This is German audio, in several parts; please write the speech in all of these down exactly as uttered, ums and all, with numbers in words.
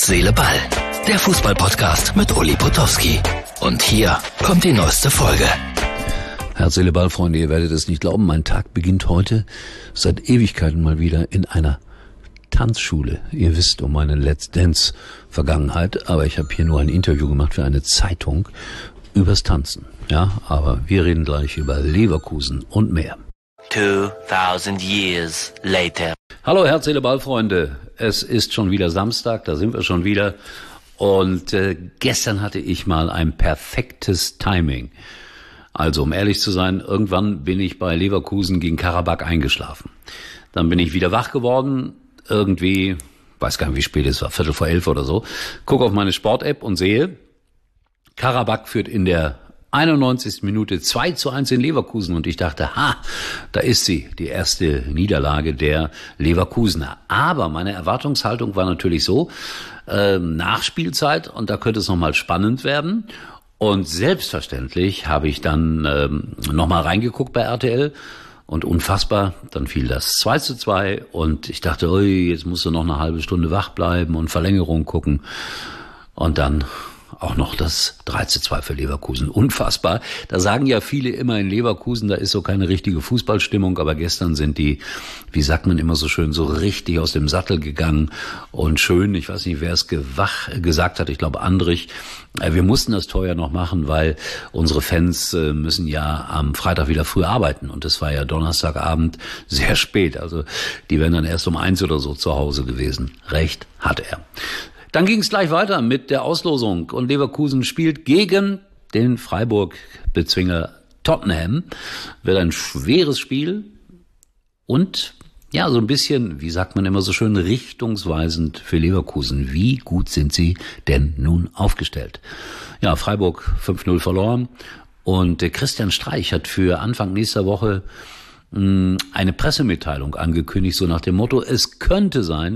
Herz, Seele, Ball. Der Fußball-Podcast mit Uli Potowski. Und hier kommt die neueste Folge. Herz, Seele, Ball, Freunde, ihr werdet es nicht glauben, mein Tag beginnt heute seit Ewigkeiten mal wieder in einer Tanzschule. Ihr wisst um meine Let's Dance Vergangenheit, aber ich habe hier nur ein Interview gemacht für eine Zeitung übers Tanzen. Ja, aber wir reden gleich über Leverkusen und mehr. two thousand years later. Hallo Herz, Seele, Ball, Freunde. Es ist schon wieder Samstag, da sind wir schon wieder. Und äh, gestern hatte ich mal ein perfektes Timing. Also, um ehrlich zu sein, irgendwann bin ich bei Leverkusen gegen Karabakh eingeschlafen. Dann bin ich wieder wach geworden, irgendwie, weiß gar nicht, wie spät es war, Viertel vor elf oder so. Gucke auf meine Sport-App und sehe, Karabakh führt in der einundneunzigsten Minute zwei zu eins in Leverkusen. Und ich dachte, ha, da ist sie, die erste Niederlage der Leverkusener. Aber meine Erwartungshaltung war natürlich so, äh, Nachspielzeit, und da könnte es nochmal spannend werden. Und selbstverständlich habe ich dann ähm, nochmal reingeguckt bei R T L und unfassbar, dann fiel das zwei zu zwei und ich dachte, ui, jetzt musst du noch eine halbe Stunde wach bleiben und Verlängerung gucken und dann auch noch das drei zu zwei für Leverkusen. Unfassbar. Da sagen ja viele immer in Leverkusen, da ist so keine richtige Fußballstimmung, aber gestern sind die, wie sagt man immer so schön, so richtig aus dem Sattel gegangen und schön, ich weiß nicht, wer es gewach, gesagt hat, ich glaube Andrich, wir mussten das Tor ja noch machen, weil unsere Fans müssen ja am Freitag wieder früh arbeiten und es war ja Donnerstagabend sehr spät, also die wären dann erst um eins oder so zu Hause gewesen. Recht hat er. Dann ging es gleich weiter mit der Auslosung und Leverkusen spielt gegen den Freiburg-Bezwinger Tottenham. Wird ein schweres Spiel und ja, so ein bisschen, wie sagt man immer so schön, richtungsweisend für Leverkusen. Wie gut sind sie denn nun aufgestellt? Ja, Freiburg fünf null verloren und der Christian Streich hat für Anfang nächster Woche mh, eine Pressemitteilung angekündigt, so nach dem Motto, es könnte sein,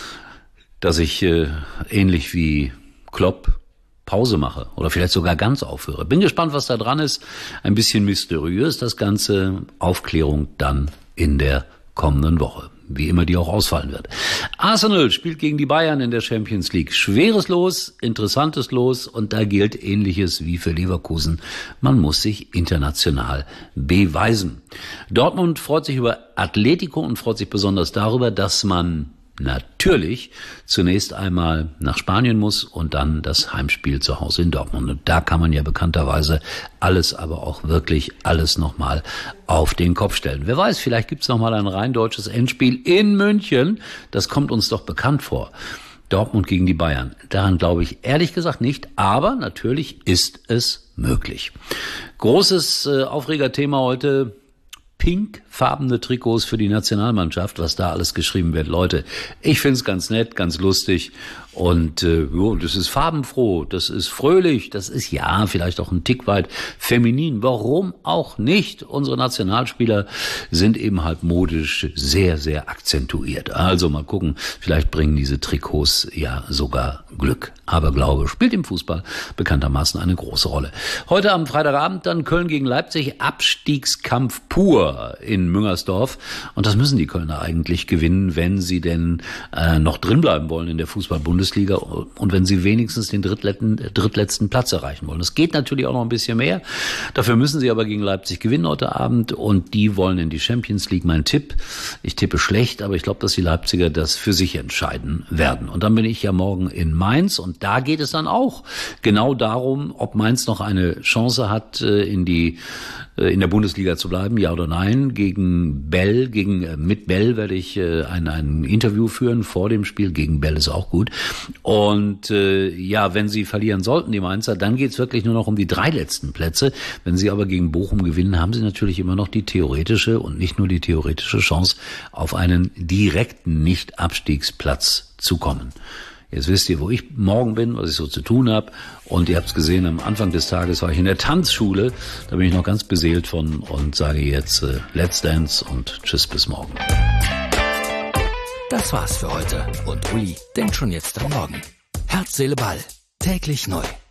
dass ich äh, ähnlich wie Klopp Pause mache oder vielleicht sogar ganz aufhöre. Bin gespannt, was da dran ist. Ein bisschen mysteriös das Ganze. Aufklärung dann in der kommenden Woche, wie immer die auch ausfallen wird. Arsenal spielt gegen die Bayern in der Champions League. Schweres Los, interessantes Los und da gilt Ähnliches wie für Leverkusen. Man muss sich international beweisen. Dortmund freut sich über Atletico und freut sich besonders darüber, dass man natürlich zunächst einmal nach Spanien muss und dann das Heimspiel zu Hause in Dortmund. Und da kann man ja bekannterweise alles, aber auch wirklich alles nochmal auf den Kopf stellen. Wer weiß, vielleicht gibt's nochmal ein rein deutsches Endspiel in München. Das kommt uns doch bekannt vor. Dortmund gegen die Bayern. Daran glaube ich ehrlich gesagt nicht, aber natürlich ist es möglich. Großes äh, Aufregerthema heute. Pinkfarbene Trikots für die Nationalmannschaft, was da alles geschrieben wird. Leute, ich find's ganz nett, ganz lustig und äh, jo, das ist farbenfroh, das ist fröhlich, das ist ja vielleicht auch ein Tick weit feminin. Warum auch nicht? Unsere Nationalspieler sind eben halt modisch sehr, sehr akzentuiert. Also mal gucken, vielleicht bringen diese Trikots ja sogar Glück. Aber Glaube spielt im Fußball bekanntermaßen eine große Rolle. Heute am Freitagabend dann Köln gegen Leipzig, Abstiegskampf pur in Müngersdorf. Und das müssen die Kölner eigentlich gewinnen, wenn sie denn äh, noch drinbleiben wollen in der Fußball-Bundesliga und wenn sie wenigstens den drittletzten, drittletzten Platz erreichen wollen. Es geht natürlich auch noch ein bisschen mehr. Dafür müssen sie aber gegen Leipzig gewinnen heute Abend und die wollen in die Champions League. Mein Tipp, ich tippe schlecht, aber ich glaube, dass die Leipziger das für sich entscheiden werden. Und dann bin ich ja morgen in Mainz und da geht es dann auch genau darum, ob Mainz noch eine Chance hat, in die in der Bundesliga zu bleiben, ja oder nein. Gegen Bell, gegen mit Bell werde ich äh, ein, ein Interview führen vor dem Spiel. Gegen Bell ist auch gut. Und äh, ja, wenn sie verlieren sollten, die Mainzer, dann geht's wirklich nur noch um die drei letzten Plätze. Wenn sie aber gegen Bochum gewinnen, haben sie natürlich immer noch die theoretische und nicht nur die theoretische Chance, auf einen direkten Nicht-Abstiegsplatz zu kommen. Jetzt wisst ihr, wo ich morgen bin, was ich so zu tun habe. Und ihr habt es gesehen, am Anfang des Tages war ich in der Tanzschule. Da bin ich noch ganz beseelt von und sage jetzt äh, Let's Dance und tschüss bis morgen. Das war's für heute. Und Uli denkt schon jetzt am Morgen. Herz, Seele, Ball. Täglich neu.